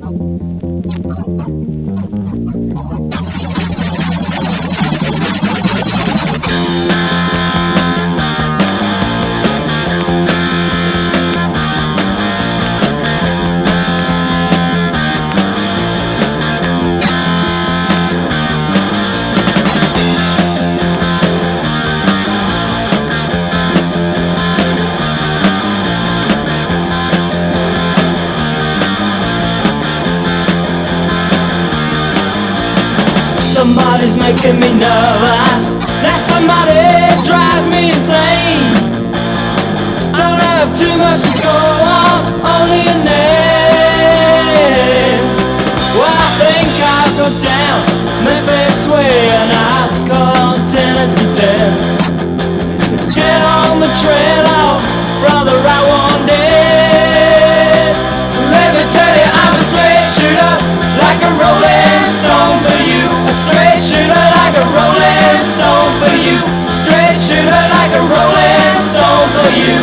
Somebody's making me nervous. That somebody drives me insane. Don't have too much to go on, only a name. Well, I think I'll go down Memphis way and I'll call on Tennessee 10. Get on the trail, oh, brother, I want it. Let me tell you, I'm a straight shooter, like a rolling stone for you. A straight shooter like a rolling stone for you. Straight shooter like a rolling stone for you.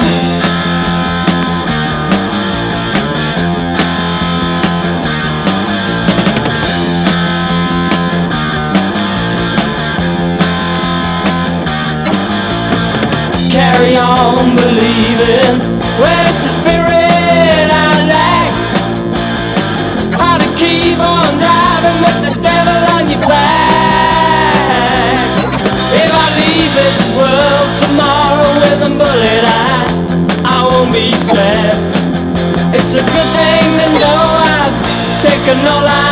Carry on believing when it's the spirit I lack. How to keep on driving with the devil on your back. If I leave this world tomorrow with a bullet I won't be sad. It's a good thing to know I've taken all I